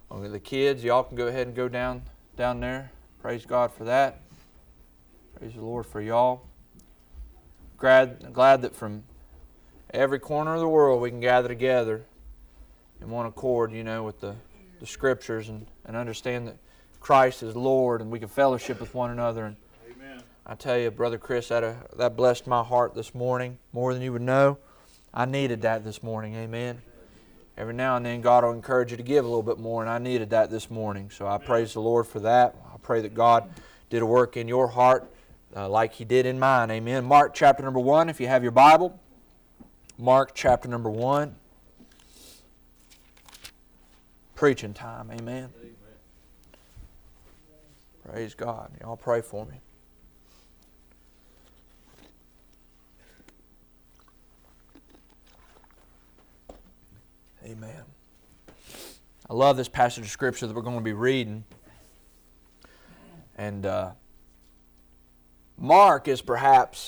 Okay, the kids, y'all can go ahead and go down there. Praise God for that. Praise the Lord for y'all. Glad that from every corner of the world we can gather together in one accord, with the Scriptures and understand that Christ is Lord, and we can fellowship with one another. And Amen. I tell you, Brother Chris, that blessed my heart this morning more than you would know. I needed that this morning. Amen. Every now and then God will encourage you to give a little bit more, and I needed that this morning. So I praise the Lord for that. I pray that God did a work in your heart like He did in mine. Amen. Mark chapter number 1, if you have your Bible. Mark chapter number 1. Preaching time. Amen. Praise God. Y'all pray for me. Amen. I love this passage of Scripture that we're going to be reading. And Mark is perhaps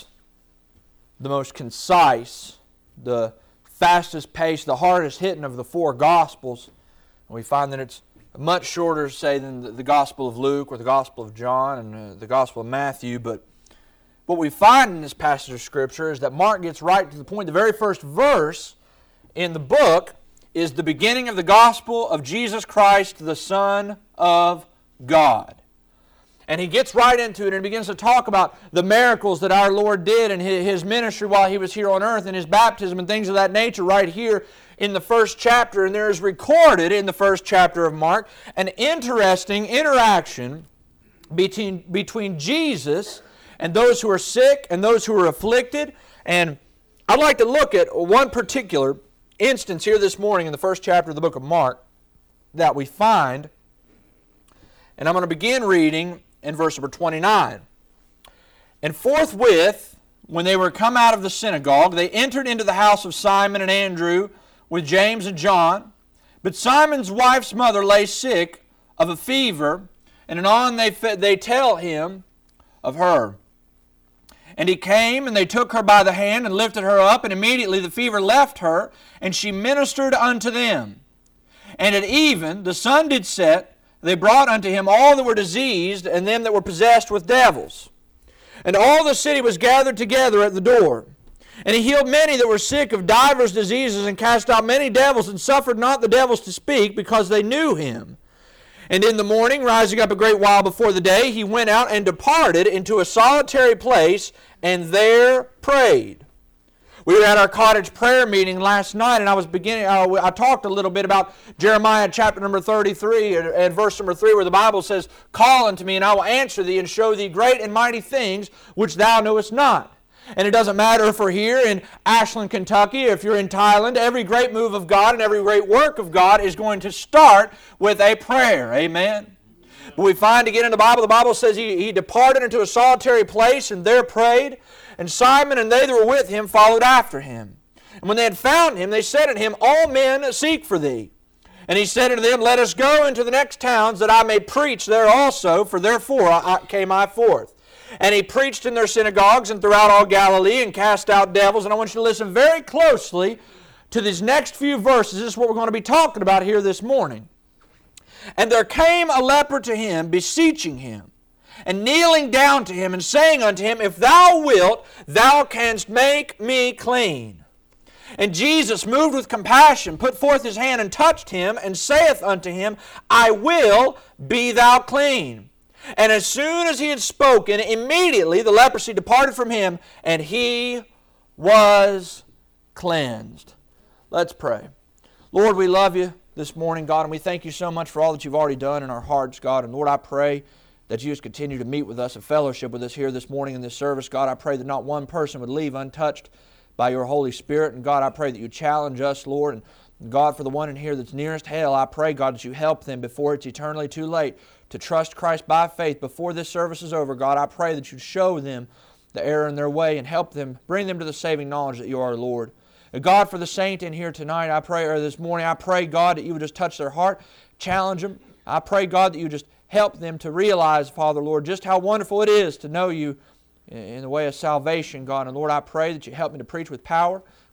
the most concise, the fastest paced, the hardest hitting of the four Gospels. And we find that it's much shorter, say, than the Gospel of Luke or the Gospel of John and the Gospel of Matthew. But what we find in this passage of Scripture is that Mark gets right to the point. The very first verse in the book is the beginning of the gospel of Jesus Christ, the Son of God. And he gets right into it and begins to talk about the miracles that our Lord did in His ministry while He was here on earth and His baptism and things of that nature right here in the first chapter. And there is recorded in the first chapter of Mark an interesting interaction between Jesus and those who are sick and those who are afflicted. And I'd like to look at one particular instance here this morning in the first chapter of the book of Mark that we find. And I'm going to begin reading in verse number 29. And forthwith, when they were come out of the synagogue, they entered into the house of Simon and Andrew with James and John. But Simon's wife's mother lay sick of a fever, and anon they tell him of her. And he came, and they took her by the hand and lifted her up, and immediately the fever left her, and she ministered unto them. And at even the sun did set, they brought unto him all that were diseased, and them that were possessed with devils. And all the city was gathered together at the door. And he healed many that were sick of divers diseases, and cast out many devils, and suffered not the devils to speak, because they knew him. And in the morning, rising up a great while before the day, he went out and departed into a solitary place, and there prayed. We were at our cottage prayer meeting last night, and I talked a little bit about Jeremiah chapter number 33 and verse number 3, where the Bible says, "Call unto me, and I will answer thee, and show thee great and mighty things which thou knowest not." And it doesn't matter if we're here in Ashland, Kentucky, if you're in Thailand, every great move of God and every great work of God is going to start with a prayer. Amen. But we find again in the Bible says he departed into a solitary place and there prayed. And Simon and they that were with him followed after him. And when they had found him, they said unto him, "All men seek for thee." And he said unto them, "Let us go into the next towns, that I may preach there also, for therefore came I forth." And he preached in their synagogues and throughout all Galilee, and cast out devils. And I want you to listen very closely to these next few verses. This is what we're going to be talking about here this morning. "And there came a leper to him, beseeching him, and kneeling down to him, and saying unto him, If thou wilt, thou canst make me clean. And Jesus, moved with compassion, put forth his hand and touched him, and saith unto him, I will, be thou clean. And as soon as he had spoken, immediately the leprosy departed from him, and he was cleansed." Let's pray. Lord, we love you this morning, God, and we thank you so much for all that you've already done in our hearts, God. And Lord, I pray that you just continue to meet with us and fellowship with us here this morning in this service. God, I pray that not one person would leave untouched by your Holy Spirit. And God, I pray that you challenge us, Lord. And God, for the one in here that's nearest hell, I pray, God, that you help them before it's eternally too late to trust Christ by faith before this service is over. God, I pray that you show them the error in their way and help them, bring them to the saving knowledge that you are Lord. And God, for the saint in here tonight, I pray, or this morning, I pray, God, that you would just touch their heart, challenge them. I pray, God, that you just help them to realize, Father, Lord, just how wonderful it is to know you in the way of salvation, God. And Lord, I pray that you help me to preach with power,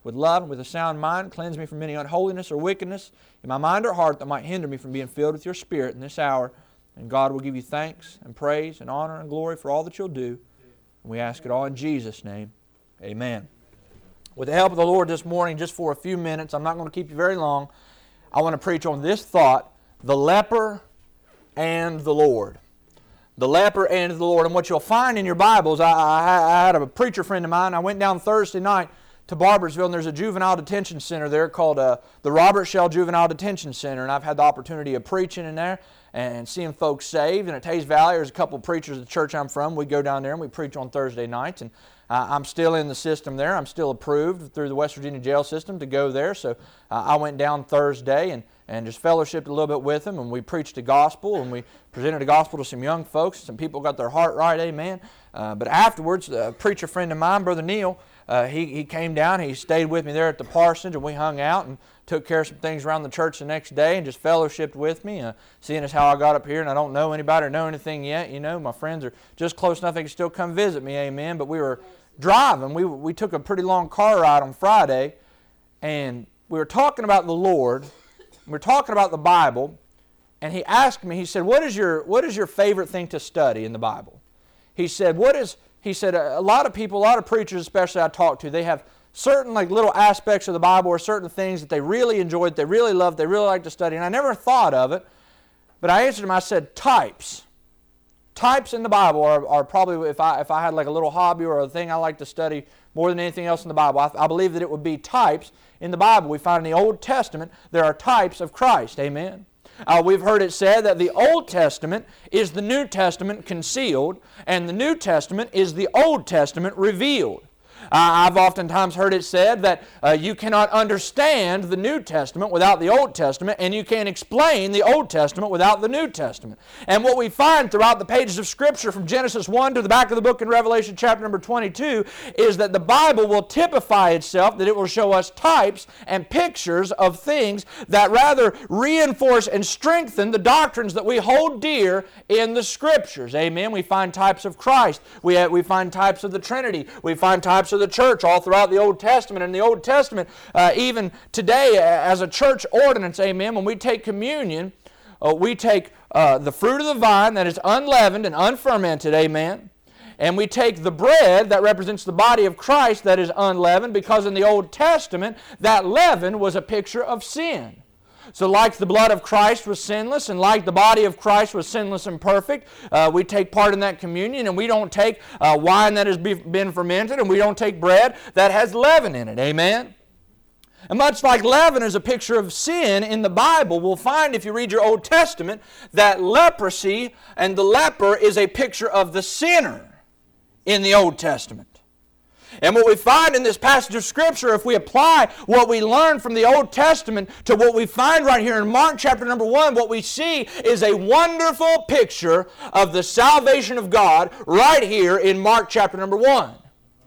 with love and with a sound mind. Cleanse me from any unholiness or wickedness in my mind or heart that might hinder me from being filled with your Spirit in this hour. And God will give you thanks and praise and honor and glory for all that you'll do. And we ask it all in Jesus' name. Amen. With the help of the Lord this morning, just for a few minutes, I'm not going to keep you very long, I want to preach on this thought, the leper and the Lord. The leper and the Lord. And what you'll find in your Bibles, I had a preacher friend of mine, I went down Thursday night to Barboursville, and there's a juvenile detention center there called the Robert Shell Juvenile Detention Center, and I've had the opportunity of preaching in there and seeing folks saved. And at Tays Valley, there's a couple of preachers at the church I'm from. We go down there and we preach on Thursday nights, and I'm still in the system there. I'm still approved through the West Virginia jail system to go there, so I went down Thursday and just fellowshiped a little bit with them, and we preached the gospel, and we presented the gospel to some young folks. Some people got their heart right, amen. But afterwards, a preacher friend of mine, Brother Neil, he came down, he stayed with me there at the parsonage, and we hung out and took care of some things around the church the next day and just fellowshiped with me, seeing as how I got up here and I don't know anybody or know anything yet. You know, my friends are just close enough they can still come visit me, amen. But we were driving. We took a pretty long car ride on Friday, and we were talking about the Lord. We were talking about the Bible, and he asked me, he said, what is your favorite thing to study in the Bible? He said, a lot of people, a lot of preachers especially I talk to, they have certain like little aspects of the Bible or certain things that they really enjoy, that they really love, they really like to study. And I never thought of it, but I answered him, I said, types. Types in the Bible are probably, if I had like a little hobby or a thing I like to study more than anything else in the Bible, I believe that it would be types in the Bible. We find in the Old Testament there are types of Christ, amen. We've heard it said that the Old Testament is the New Testament concealed, and the New Testament is the Old Testament revealed. I've oftentimes heard it said that you cannot understand the New Testament without the Old Testament, and you can't explain the Old Testament without the New Testament. And what we find throughout the pages of Scripture from Genesis 1 to the back of the book in Revelation chapter number 22 is that the Bible will typify itself, that it will show us types and pictures of things that rather reinforce and strengthen the doctrines that we hold dear in the Scriptures. Amen. We find types of Christ. We find types of the Trinity. We find types of the church all throughout the Old Testament. And the Old Testament, even today as a church ordinance, amen, when we take communion, we take the fruit of the vine that is unleavened and unfermented, amen, and we take the bread that represents the body of Christ that is unleavened, because in the Old Testament that leaven was a picture of sin. So like the blood of Christ was sinless, and like the body of Christ was sinless and perfect, we take part in that communion, and we don't take wine that has been fermented, and we don't take bread that has leaven in it. Amen? And much like leaven is a picture of sin in the Bible, we'll find if you read your Old Testament that leprosy and the leper is a picture of the sinner in the Old Testament. And what we find in this passage of Scripture, if we apply what we learn from the Old Testament to what we find right here in Mark chapter number 1, what we see is a wonderful picture of the salvation of God right here in Mark chapter number 1.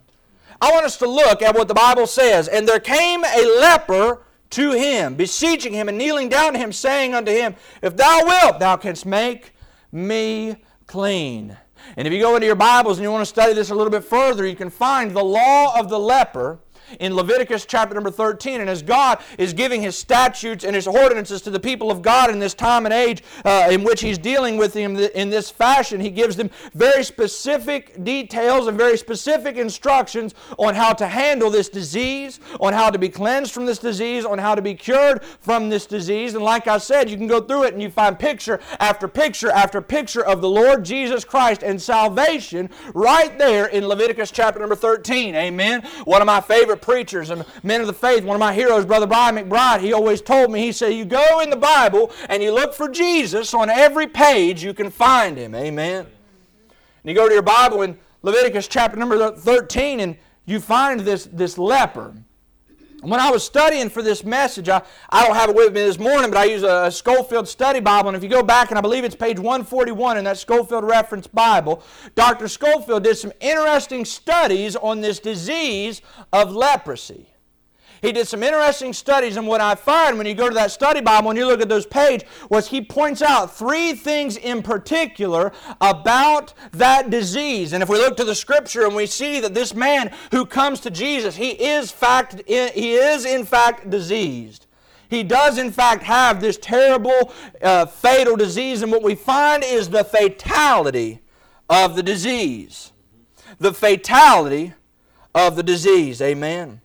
I want us to look at what the Bible says. And there came a leper to him, beseeching him and kneeling down to him, saying unto him, If thou wilt, thou canst make me clean. And if you go into your Bibles and you want to study this a little bit further, you can find the law of the leper in Leviticus chapter number 13. And as God is giving His statutes and His ordinances to the people of God in this time and age in which He's dealing with them in this fashion, He gives them very specific details and very specific instructions on how to handle this disease, on how to be cleansed from this disease, on how to be cured from this disease. And like I said, you can go through it and you find picture after picture after picture of the Lord Jesus Christ and salvation right there in Leviticus chapter number 13. Amen. One of my favorite preachers and men of the faith, one of my heroes, Brother Brian McBride, he always told me, he said, you go in the Bible and you look for Jesus on every page, you can find Him. Amen. And you go to your Bible in Leviticus chapter number 13 and you find this leper. When I was studying for this message, I don't have it with me this morning, but I use a Scofield Study Bible, and if you go back, and I believe it's page 141 in that Scofield Reference Bible, Dr. Scofield did some interesting studies on this disease of leprosy. He did some interesting studies, and what I find when you go to that study Bible and you look at those pages was he points out 3 things in particular about that disease. And if we look to the Scripture and we see that this man who comes to Jesus, he is in fact diseased. He does in fact have this terrible, fatal disease, and what we find is the fatality of the disease. The fatality of the disease. Amen.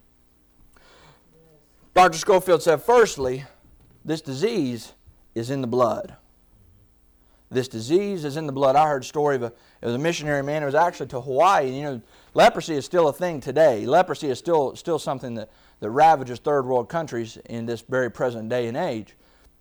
Dr. Schofield said, firstly, this disease is in the blood. This disease is in the blood. I heard a story of a missionary man. It was actually to Hawaii. You know, leprosy is still a thing today. Leprosy is still something that ravages third world countries in this very present day and age.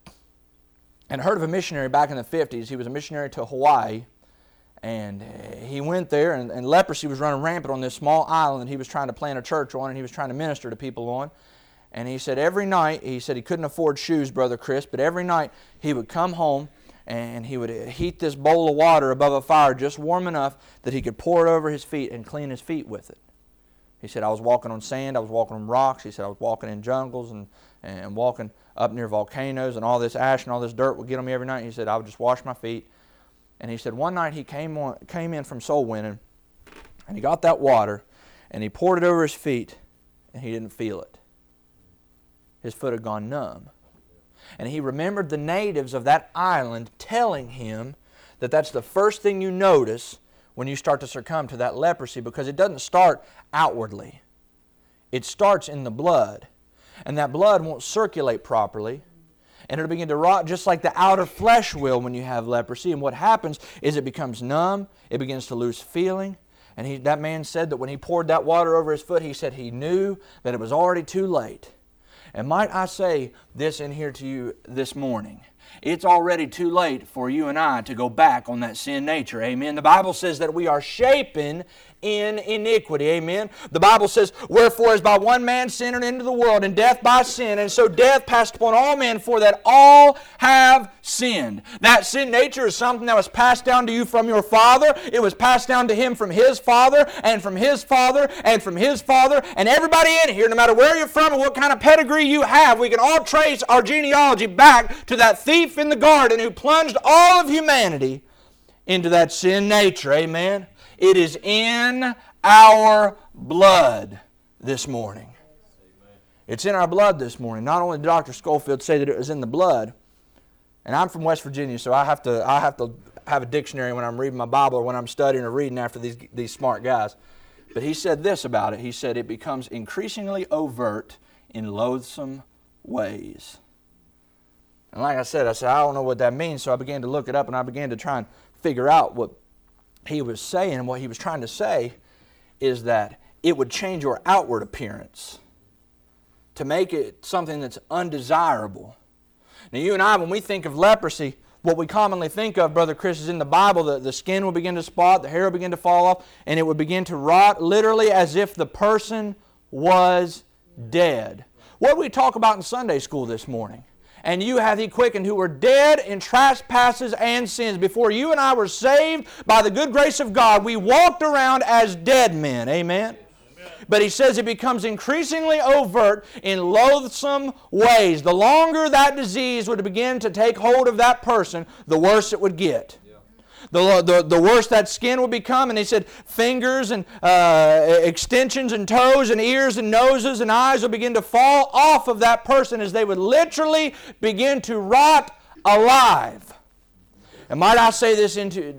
And I heard of a missionary back in the 50s. He was a missionary to Hawaii. And he went there, and leprosy was running rampant on this small island that he was trying to plant a church on, and he was trying to minister to people on. And he said every night, he said he couldn't afford shoes, Brother Chris, but every night he would come home and he would heat this bowl of water above a fire just warm enough that he could pour it over his feet and clean his feet with it. He said, I was walking on sand, I was walking on rocks. He said, I was walking in jungles and walking up near volcanoes, and all this ash and all this dirt would get on me every night. He said, I would just wash my feet. And he said one night he came in from soul winning, and he got that water, and he poured it over his feet, and he didn't feel it. His foot had gone numb. And he remembered the natives of that island telling him that that's the first thing you notice when you start to succumb to that leprosy, because it doesn't start outwardly. It starts in the blood. And that blood won't circulate properly. And it'll begin to rot just like the outer flesh will when you have leprosy. And what happens is it becomes numb. It begins to lose feeling. And that man said that when he poured that water over his foot, he said he knew that it was already too late. And might I say this in here to you this morning? It's already too late for you and I to go back on that sin nature. Amen. The Bible says that we are shapen in iniquity. Amen. The Bible says, wherefore as by one man sin entered into the world, and death by sin, and so death passed upon all men, for that all have sinned. That sin nature is something that was passed down to you from your father. It was passed down to him from his father, and from his father, and from his father. And everybody in here, no matter where you're from and what kind of pedigree you have, we can all trace our genealogy back to that thief in the garden who plunged all of humanity into that sin nature. Amen. It is in our blood this morning. It's in our blood this morning. Not only did Dr. Schofield say that it was in the blood, and I'm from West Virginia, so I have to have a dictionary when I'm reading my Bible or when I'm studying or reading after these smart guys. But he said this about it. He said it becomes increasingly overt in loathsome ways. And like I said, I don't know what that means, so I began to look it up, and I began to try and figure out what he was saying. And what he was trying to say is that it would change your outward appearance to make it something that's undesirable. Now you and I, when we think of leprosy, what we commonly think of, Brother Chris, is in the Bible, the skin will begin to spot, the hair will begin to fall off, and it would begin to rot, literally as if the person was dead. What did we talk about in Sunday school this morning? And you hath he quickened who were dead in trespasses and sins. Before you and I were saved by the good grace of God, we walked around as dead men. Amen? But he says it becomes increasingly overt in loathsome ways. The longer that disease would begin to take hold of that person, the worse it would get. The worse that skin will become. And he said fingers and extensions and toes and ears and noses and eyes will begin to fall off of that person as they would literally begin to rot alive. And might I say this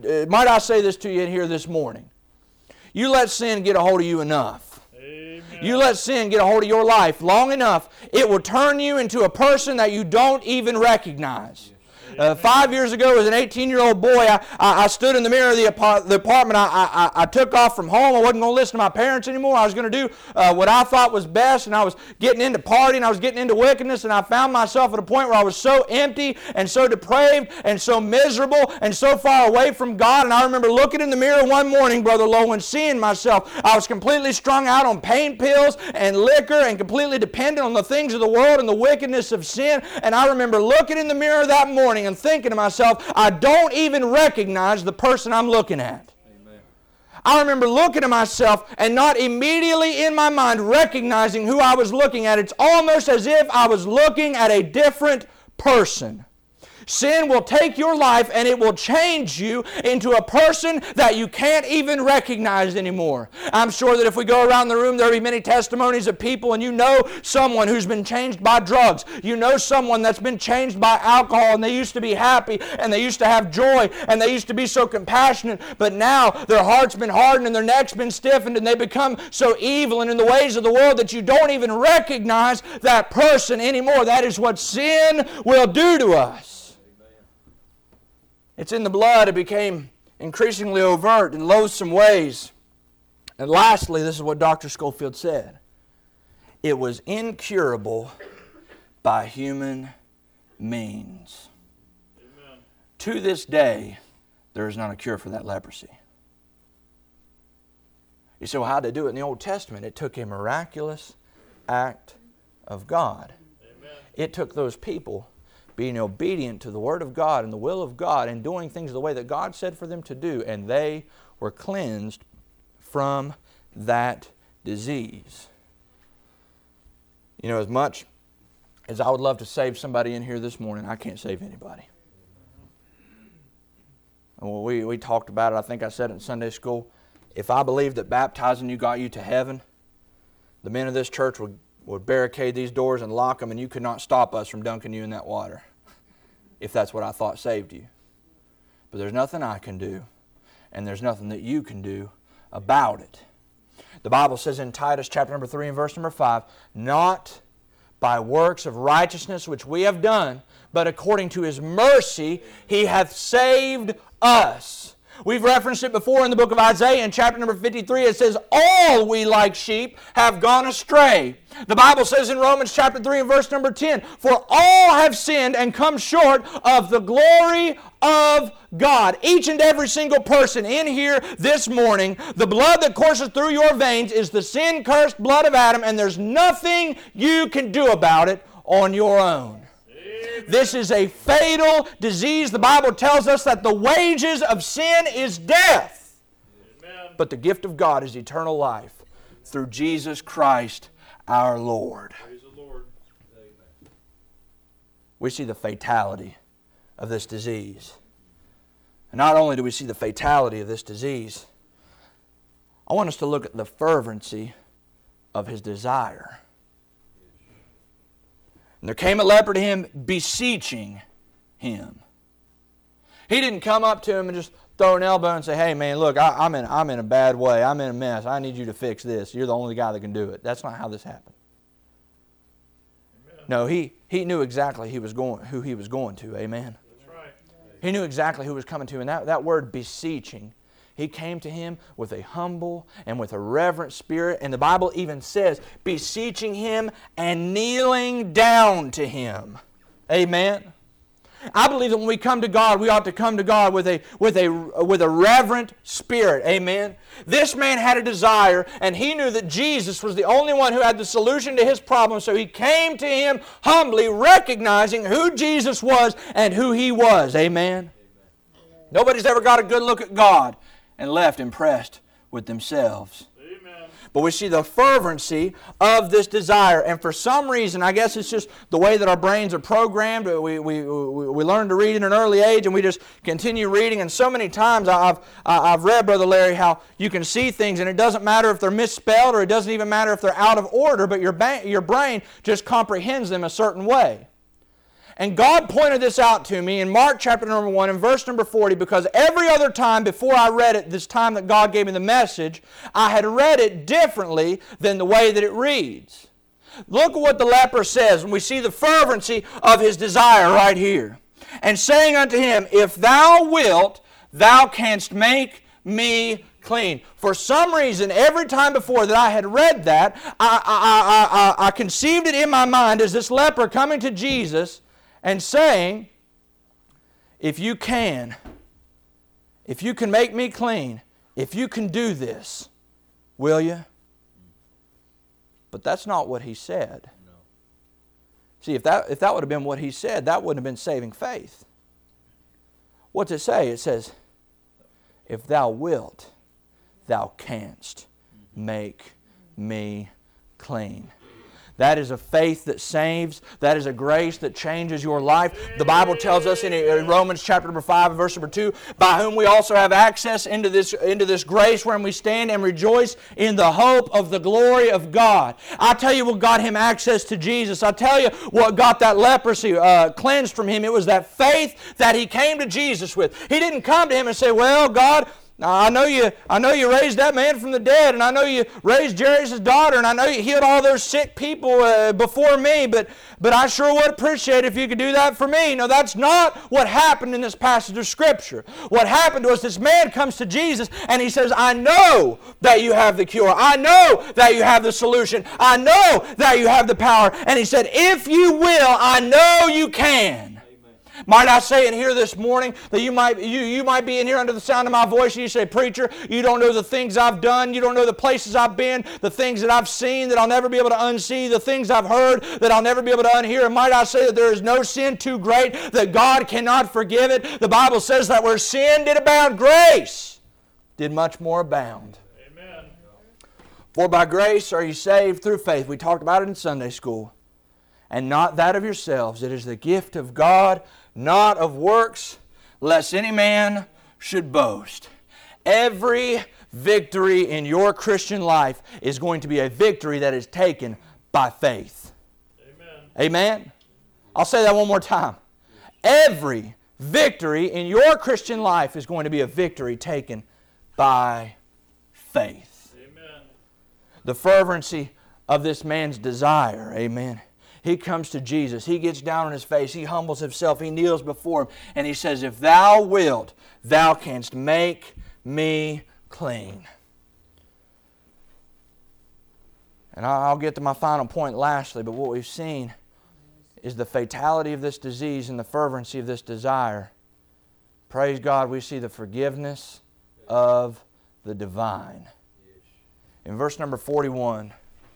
to you in here this morning? You let sin get a hold of you enough. Amen. You let sin get a hold of your life long enough, it will turn you into a person that you don't even recognize. 5 years ago, as an 18-year-old boy, I stood in the mirror of the apartment. I took off from home. I wasn't going to listen to my parents anymore. I was going to do what I thought was best, and I was getting into partying. I was getting into wickedness, and I found myself at a point where I was so empty and so depraved and so miserable and so far away from God. And I remember looking in the mirror one morning, Brother Lowe, and seeing myself. I was completely strung out on pain pills and liquor and completely dependent on the things of the world and the wickedness of sin. And I remember looking in the mirror that morning and thinking to myself, I don't even recognize the person I'm looking at. Amen. I remember looking at myself and not immediately in my mind recognizing who I was looking at. It's almost as if I was looking at a different person. Sin will take your life and it will change you into a person that you can't even recognize anymore. I'm sure that if we go around the room, there will be many testimonies of people, and you know someone who's been changed by drugs. You know someone that's been changed by alcohol, and they used to be happy, and they used to have joy, and they used to be so compassionate, but now their heart's been hardened and their neck's been stiffened, and they become so evil and in the ways of the world that you don't even recognize that person anymore. That is what sin will do to us. It's in the blood. It became increasingly overt in loathsome ways. And lastly, this is what Dr. Schofield said. It was incurable by human means. Amen. To this day, there is not a cure for that leprosy. You say, well, how did they do it in the Old Testament? It took a miraculous act of God. Amen. It took those people being obedient to the Word of God and the will of God and doing things the way that God said for them to do, and they were cleansed from that disease. You know, as much as I would love to save somebody in here this morning, I can't save anybody. Well, we talked about it. I think I said it in Sunday school. If I believed that baptizing you got you to heaven, the men of this church would barricade these doors and lock them, and you could not stop us from dunking you in that water, if that's what I thought saved you. But there's nothing I can do, and there's nothing that you can do about it. The Bible says in Titus chapter number 3 and verse number 5, not by works of righteousness which we have done, but according to His mercy He hath saved us. We've referenced it before in the book of Isaiah in chapter number 53. It says, all we like sheep have gone astray. The Bible says in Romans chapter 3 and verse number 10, for all have sinned and come short of the glory of God. Each and every single person in here this morning, the blood that courses through your veins is the sin-cursed blood of Adam, and there's nothing you can do about it on your own. This is a fatal disease. The Bible tells us that the wages of sin is death. Amen. But the gift of God is eternal life through Jesus Christ our Lord. Praise the Lord. Amen. We see the fatality of this disease. And not only do we see the fatality of this disease, I want us to look at the fervency of His desire. And there came a leper to Him, beseeching Him. He didn't come up to him and just throw an elbow and say, hey man, look, I'm in a bad way. I'm in a mess. I need you to fix this. You're the only guy that can do it. That's not how this happened. Amen. No, he knew exactly who he was going to. Amen. That's right. He knew exactly who was coming to. And that word beseeching, He came to him with a humble and with a reverent spirit. And the Bible even says, beseeching Him and kneeling down to Him. Amen. I believe that when we come to God, we ought to come to God with a reverent spirit. Amen. This man had a desire, and he knew that Jesus was the only one who had the solution to his problem. So he came to Him humbly, recognizing who Jesus was and who He was. Amen. Nobody's ever got a good look at God and left impressed with themselves. Amen. But we see the fervency of this desire. And for some reason, I guess it's just the way that our brains are programmed. We learn to read at an early age, and we just continue reading. And so many times I've read, Brother Larry, how you can see things, and it doesn't matter if they're misspelled, or it doesn't even matter if they're out of order, but your brain just comprehends them a certain way. And God pointed this out to me in Mark chapter number 1 and verse number 40, because every other time before I read it, this time that God gave me the message, I had read it differently than the way that it reads. Look at what the leper says, and we see the fervency of his desire right here. And saying unto him, if thou wilt, thou canst make me clean. For some reason, every time before that I had read that, I conceived it in my mind as this leper coming to Jesus and saying, if you can make me clean, if you can do this, will you? But that's not what he said. No. See, if that would have been what he said, that wouldn't have been saving faith. What's it say? It says, if thou wilt, thou canst make me clean. That is a faith that saves. That is a grace that changes your life. The Bible tells us in Romans chapter number 5, verse number 2, by whom we also have access into this grace wherein we stand and rejoice in the hope of the glory of God. I tell you what got him access to Jesus. I tell you what got that leprosy cleansed from him. It was that faith that he came to Jesus with. He didn't come to him and say, well, God, I know you raised that man from the dead, and I know you raised Jairus' daughter, and I know you healed all those sick people before me, but I sure would appreciate it if you could do that for me. No, that's not what happened in this passage of Scripture. What happened was this man comes to Jesus, and he says, I know that you have the cure. I know that you have the solution. I know that you have the power. And he said, if you will, I know you can. Might I say in here this morning that you might be in here under the sound of my voice and you say, preacher, you don't know the things I've done, you don't know the places I've been, the things that I've seen that I'll never be able to unsee, the things I've heard that I'll never be able to unhear. And might I say that there is no sin too great that God cannot forgive it. The Bible says that where sin did abound, grace did much more abound. Amen. For by grace are you saved through faith. We talked about it in Sunday school. And not that of yourselves. It is the gift of God, not of works, lest any man should boast. Every victory in your Christian life is going to be a victory that is taken by faith. Amen. Amen? I'll say that one more time. Every victory in your Christian life is going to be a victory taken by faith. Amen. The fervency of this man's desire, amen. He comes to Jesus. He gets down on his face. He humbles himself. He kneels before him. And he says, if thou wilt, thou canst make me clean. And I'll get to my final point lastly, but what we've seen is the fatality of this disease and the fervency of this desire. Praise God, we see the forgiveness of the divine. In verse number 41,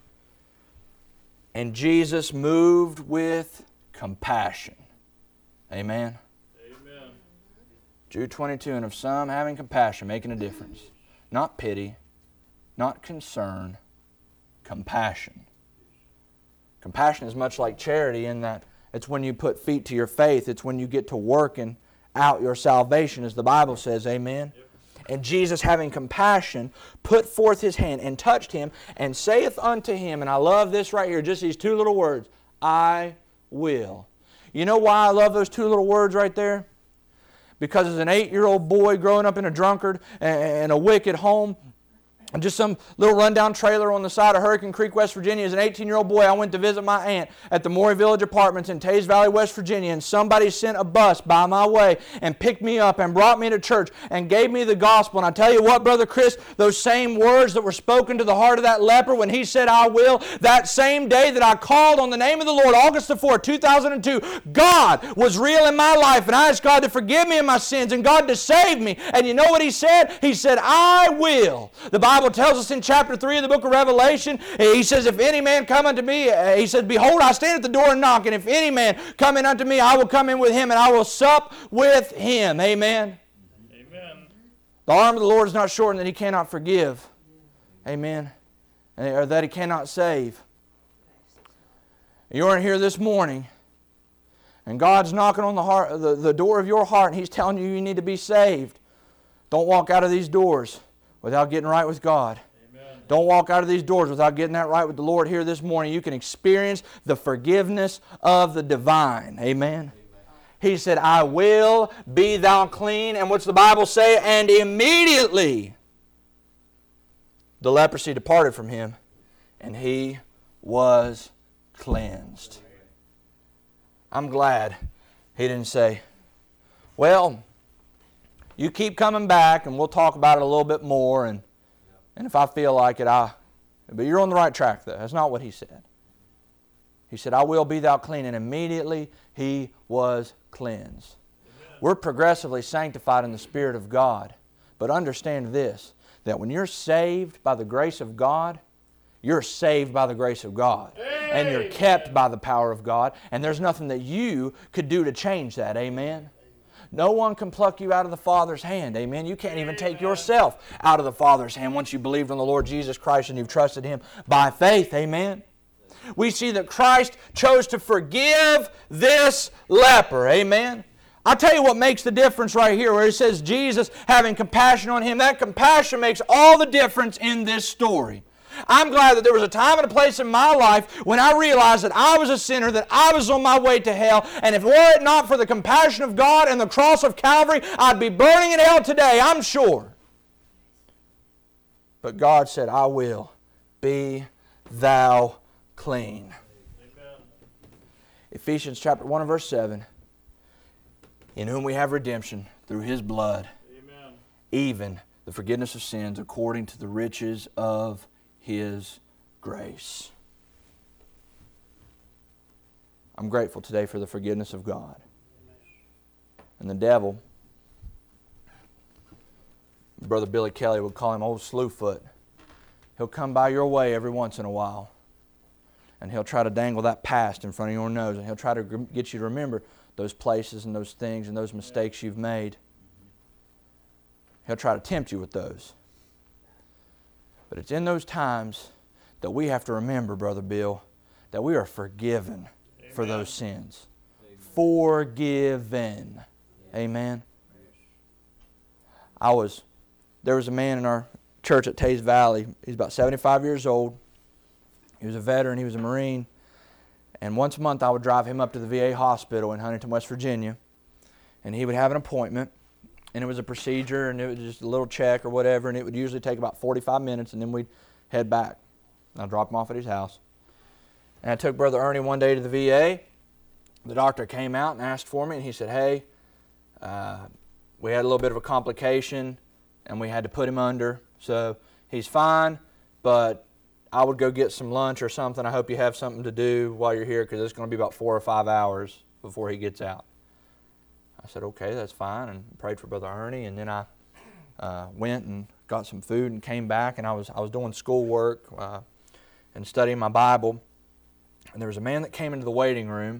and Jesus moved with compassion. Amen. Amen. Jude 22, and of some having compassion, making a difference. Not pity, not concern, compassion. Compassion is much like charity in that it's when you put feet to your faith. It's when you get to working out your salvation, as the Bible says. Amen. Yep. And Jesus, having compassion, put forth His hand and touched him and saith unto him, and I love this right here, just these two little words, I will. You know why I love those two little words right there? Because as an 8-year-old boy growing up in a drunkard and a wicked home, just some little rundown trailer on the side of Hurricane Creek, West Virginia. As an 18-year-old boy, I went to visit my aunt at the Maury Village Apartments in Tays Valley, West Virginia, and somebody sent a bus by my way and picked me up and brought me to church and gave me the gospel. And I tell you what, Brother Chris, those same words that were spoken to the heart of that leper when he said, I will, that same day that I called on the name of the Lord, August the 4th, 2002, God was real in my life, and I asked God to forgive me of my sins and God to save me. And you know what He said? He said, I will. The Bible tells us in chapter 3 of the book of Revelation, He says, if any man come unto me, He said, behold, I stand at the door and knock, and if any man come in unto me, I will come in with him, and I will sup with him. Amen. Amen. The arm of the Lord is not shortened that He cannot forgive. Amen. Or that He cannot save. You're in here this morning, and God's knocking on the door of your heart, and He's telling you need to be saved. Don't walk out of these doors without getting right with God. Amen. Don't walk out of these doors without getting that right with the Lord here this morning. You can experience the forgiveness of the divine. Amen. He said, I will, be thou clean. And what's the Bible say? And immediately the leprosy departed from him, and he was cleansed. I'm glad he didn't say, well, you keep coming back, and we'll talk about it a little bit more, and if I feel like it, but you're on the right track, though. That's not what he said. He said, I will, be thou clean, and immediately he was cleansed. Amen. We're progressively sanctified in the Spirit of God, but understand this, that when you're saved by the grace of God, you're saved by the grace of God, and you're kept by the power of God, and there's nothing that you could do to change that. Amen. No one can pluck you out of the Father's hand. Amen. You can't even take yourself out of the Father's hand once you believed on the Lord Jesus Christ and you've trusted Him by faith. Amen. We see that Christ chose to forgive this leper. Amen. I'll tell you what makes the difference right here, where it says Jesus having compassion on him. That compassion makes all the difference in this story. I'm glad that there was a time and a place in my life when I realized that I was a sinner, that I was on my way to hell, and if were it not for the compassion of God and the cross of Calvary, I'd be burning in hell today, I'm sure. But God said, I will. Be thou clean. Amen. Ephesians chapter 1 and verse 7. In whom we have redemption through His blood, Amen. even the forgiveness of sins according to the riches of His grace. I'm grateful today for the forgiveness of God. And the devil, Brother Billy Kelly would call him Old Slewfoot. He'll come by your way every once in a while. And he'll try to dangle that past in front of your nose. And he'll try to get you to remember those places and those things and those mistakes you've made. He'll try to tempt you with those. But it's in those times that we have to remember, Brother Bill, that we are forgiven for those sins. Amen. Forgiven. Amen. There was a man in our church at Tays Valley. He's about 75 years old. He was a veteran. He was a Marine. And once a month I would drive him up to the VA hospital in Huntington, West Virginia. And he would have an appointment. And it was a procedure, and it was just a little check or whatever. And it would usually take about 45 minutes, and then we'd head back. And I'd drop him off at his house. And I took Brother Ernie one day to the VA. The doctor came out and asked for me, and he said, hey, we had a little bit of a complication, and we had to put him under. So he's fine, but I would go get some lunch or something. I hope you have something to do while you're here, because it's going to be about 4 or 5 hours before he gets out. I said, okay, that's fine, and prayed for Brother Ernie. And then I went and got some food and came back, and I was doing schoolwork and studying my Bible. And there was a man that came into the waiting room,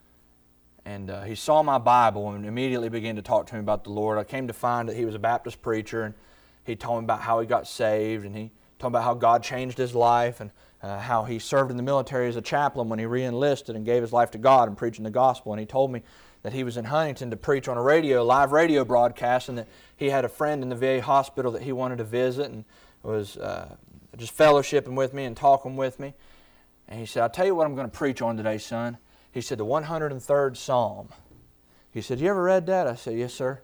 and he saw my Bible and immediately began to talk to me about the Lord. I came to find that he was a Baptist preacher, and he told me about how he got saved, and he told me about how God changed his life, and how he served in the military as a chaplain when he re-enlisted and gave his life to God and preaching the gospel. And he told me that he was in Huntington to preach on a live radio broadcast, and that he had a friend in the VA hospital that he wanted to visit, and was just fellowshipping with me and talking with me. And he said, I'll tell you what I'm going to preach on today, son. He said, the 103rd Psalm. He said, you ever read that? I said, yes, sir.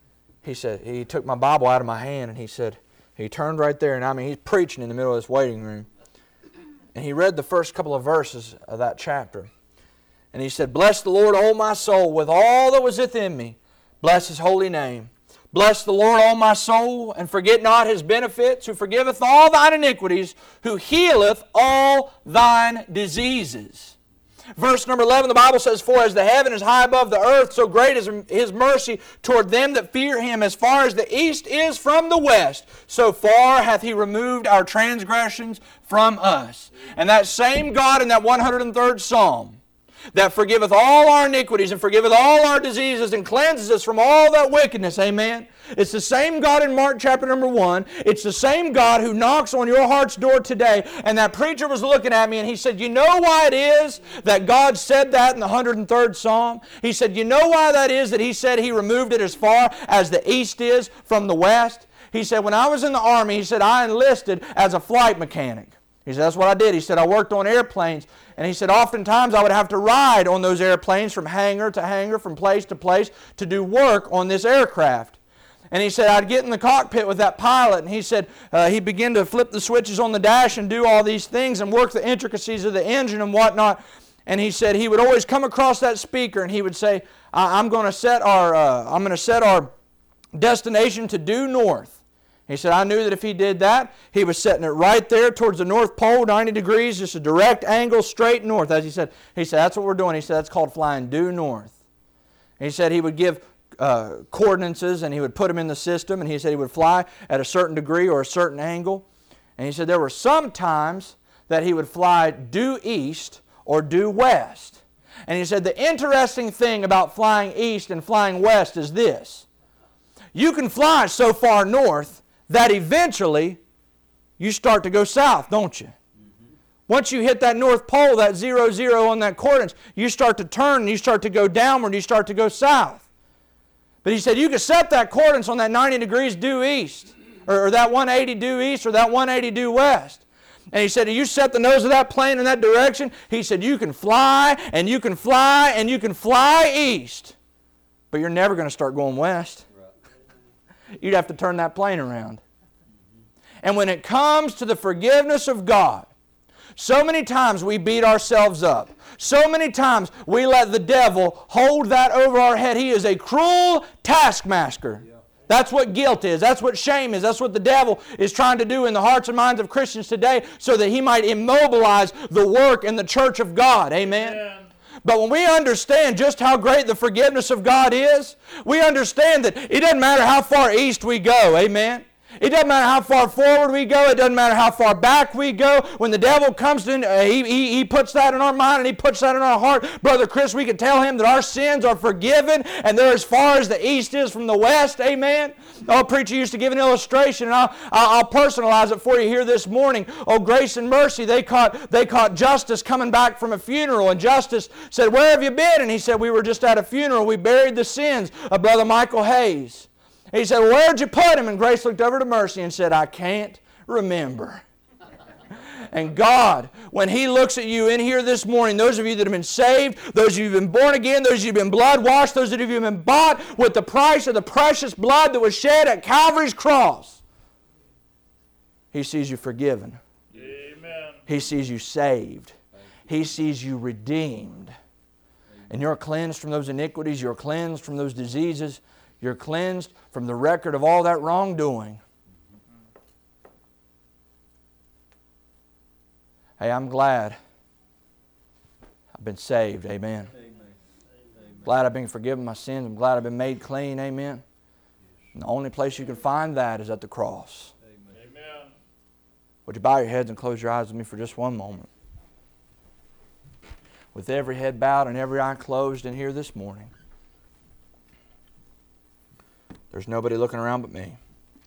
He said, he took my Bible out of my hand, and he said, he turned right there, and he's preaching in the middle of this waiting room. And he read the first couple of verses of that chapter. And he said, bless the Lord, O my soul, with all that was within me. Bless His holy name. Bless the Lord, O my soul, and forget not His benefits, who forgiveth all thine iniquities, who healeth all thine diseases. Verse number 11, the Bible says, for as the heaven is high above the earth, so great is His mercy toward them that fear Him. As far as the east is from the west, so far hath He removed our transgressions from us. And that same God in that 103rd Psalm, that forgiveth all our iniquities and forgiveth all our diseases and cleanses us from all that wickedness. Amen. It's the same God in Mark chapter number 1. It's the same God who knocks on your heart's door today. And that preacher was looking at me and he said, you know why it is that God said that in the 103rd Psalm? He said, you know why that is that He said He removed it as far as the east is from the west? He said, when I was in the Army, he said, I enlisted as a flight mechanic. He said, that's what I did. He said, I worked on airplanes. And he said, oftentimes I would have to ride on those airplanes from hangar to hangar, from place to place, to do work on this aircraft. And he said, I'd get in the cockpit with that pilot, and he said, he began to flip the switches on the dash and do all these things and work the intricacies of the engine and whatnot. And he said he would always come across that speaker, and he would say, I'm going to set our destination to due north. He said, I knew that if he did that, he was setting it right there towards the North Pole, 90 degrees, just a direct angle straight north. As he said, that's what we're doing. He said, that's called flying due north. And he said he would give coordinates, and he would put them in the system, and he said he would fly at a certain degree or a certain angle. And he said there were some times that he would fly due east or due west. And he said, the interesting thing about flying east and flying west is this. You can fly so far north that eventually you start to go south, don't you? Once you hit that North Pole, that 0, 0 on that coordinates, you start to turn and you start to go downward, you start to go south. But he said you could set that coordinates on that 90 degrees due east, or that 180 due east, or that 180 due west. And he said, you set the nose of that plane in that direction. He said, you can fly, and you can fly, and you can fly east. But you're never going to start going west. You'd have to turn that plane around. And when it comes to the forgiveness of God, so many times we beat ourselves up. So many times we let the devil hold that over our head. He is a cruel taskmaster. That's what guilt is. That's what shame is. That's what the devil is trying to do in the hearts and minds of Christians today so that he might immobilize the work in the church of God. Amen? Amen. But when we understand just how great the forgiveness of God is, we understand that it doesn't matter how far east we go. Amen? It doesn't matter how far forward we go. It doesn't matter how far back we go. When the devil comes in, he puts that in our mind and he puts that in our heart. Brother Chris, we can tell him that our sins are forgiven and they're as far as the east is from the west. Amen? Oh, preacher used to give an illustration, and I'll personalize it for you here this morning. Oh, Grace and Mercy, they caught Justice coming back from a funeral, and Justice said, where have you been? And he said, we were just at a funeral. We buried the sins of Brother Michael Hayes. He said, well, where'd you put him? And Grace looked over to Mercy and said, I can't remember. And God, when He looks at you in here this morning, those of you that have been saved, those of you who have been born again, those of you who have been blood washed, those of you who have been bought with the price of the precious blood that was shed at Calvary's cross, He sees you forgiven. Amen. He sees you saved. He sees you redeemed. And you're cleansed from those iniquities. You're cleansed from those diseases. You're cleansed from the record of all that wrongdoing. Hey, I'm glad I've been saved. Amen. Glad I've been forgiven my sins. I'm glad I've been made clean. Amen. And the only place you can find that is at the cross. Amen. Would you bow your heads and close your eyes with me for just one moment? With every head bowed and every eye closed in here this morning. There's nobody looking around but me.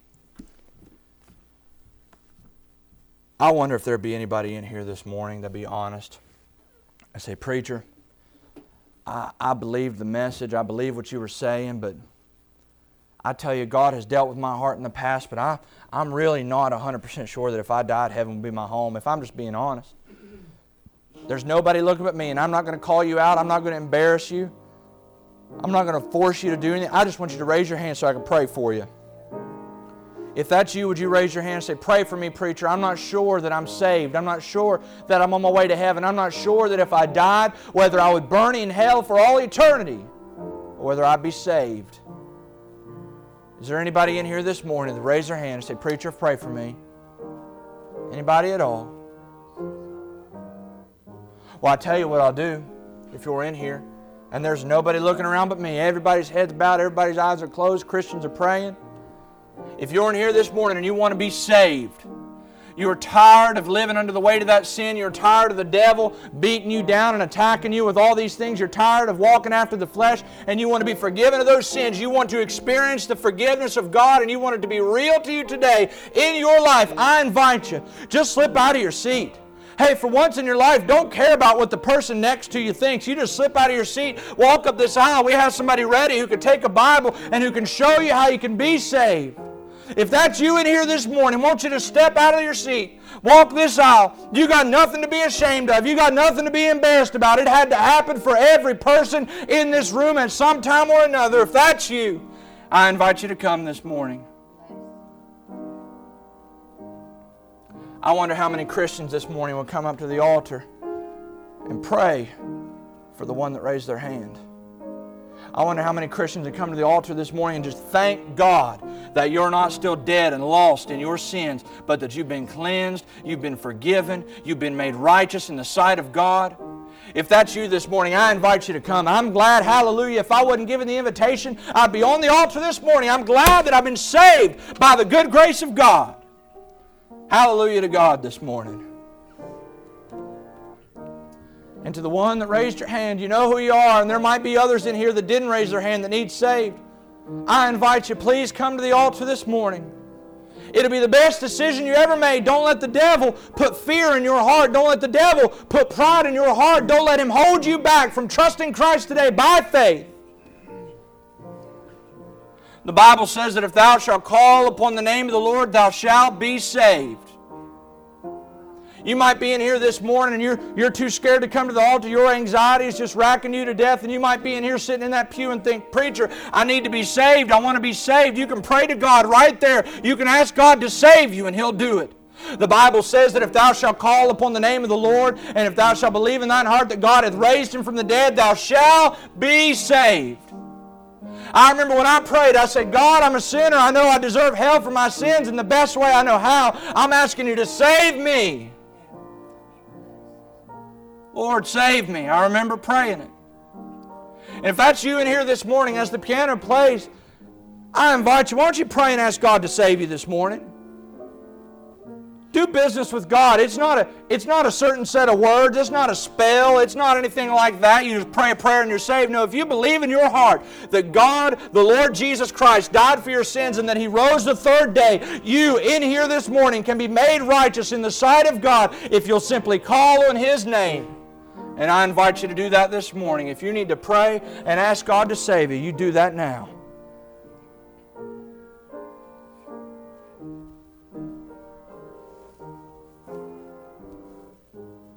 I wonder if there'd be anybody in here this morning that'd be honest. I say, preacher, I believed the message. I believe what you were saying, but I tell you, God has dealt with my heart in the past, but I'm really not 100% sure that if I died, heaven would be my home, if I'm just being honest. There's nobody looking but me, and I'm not going to call you out. I'm not going to embarrass you. I'm not going to force you to do anything. I just want you to raise your hand so I can pray for you. If that's you, would you raise your hand and say, pray for me, preacher. I'm not sure that I'm saved. I'm not sure that I'm on my way to heaven. I'm not sure that if I died, whether I would burn in hell for all eternity or whether I'd be saved. Is there anybody in here this morning that raise their hand and say, preacher, pray for me? Anybody at all? Well, I tell you what I'll do if you're in here. And there's nobody looking around but me. Everybody's head's bowed. Everybody's eyes are closed. Christians are praying. If you're in here this morning and you want to be saved, you're tired of living under the weight of that sin. You're tired of the devil beating you down and attacking you with all these things. You're tired of walking after the flesh and you want to be forgiven of those sins. You want to experience the forgiveness of God and you want it to be real to you today in your life. I invite you. Just slip out of your seat. Hey, for once in your life, don't care about what the person next to you thinks. You just slip out of your seat, walk up this aisle. We have somebody ready who can take a Bible and who can show you how you can be saved. If that's you in here this morning, I want you to step out of your seat, walk this aisle. You got nothing to be ashamed of. You got nothing to be embarrassed about. It had to happen for every person in this room at some time or another. If that's you, I invite you to come this morning. I wonder how many Christians this morning will come up to the altar and pray for the one that raised their hand. I wonder how many Christians that come to the altar this morning and just thank God that you're not still dead and lost in your sins, but that you've been cleansed, you've been forgiven, you've been made righteous in the sight of God. If that's you this morning, I invite you to come. I'm glad, hallelujah, if I wasn't given the invitation, I'd be on the altar this morning. I'm glad that I've been saved by the good grace of God. Hallelujah to God this morning. And to the one that raised your hand, you know who you are, and there might be others in here that didn't raise their hand that need saved. I invite you, please come to the altar this morning. It'll be the best decision you ever made. Don't let the devil put fear in your heart. Don't let the devil put pride in your heart. Don't let him hold you back from trusting Christ today by faith. The Bible says that if thou shalt call upon the name of the Lord, thou shalt be saved. You might be in here this morning and you're too scared to come to the altar. Your anxiety is just racking you to death. And you might be in here sitting in that pew and think, preacher, I need to be saved. I want to be saved. You can pray to God right there. You can ask God to save you and He'll do it. The Bible says that if thou shalt call upon the name of the Lord, and if thou shalt believe in thine heart that God hath raised Him from the dead, thou shalt be saved. I remember when I prayed, I said, God, I'm a sinner. I know I deserve hell for my sins, and the best way I know how, I'm asking you to save me. Lord, save me. I remember praying it. And if that's you in here this morning as the piano plays, I invite you, why don't you pray and ask God to save you this morning? Do business with God. It's not a certain set of words. It's not a spell. It's not anything like that. You just pray a prayer and you're saved. No, if you believe in your heart that God, the Lord Jesus Christ, died for your sins and that He rose the third day, you in here this morning can be made righteous in the sight of God if you'll simply call on His name. And I invite you to do that this morning. If you need to pray and ask God to save you, you do that now.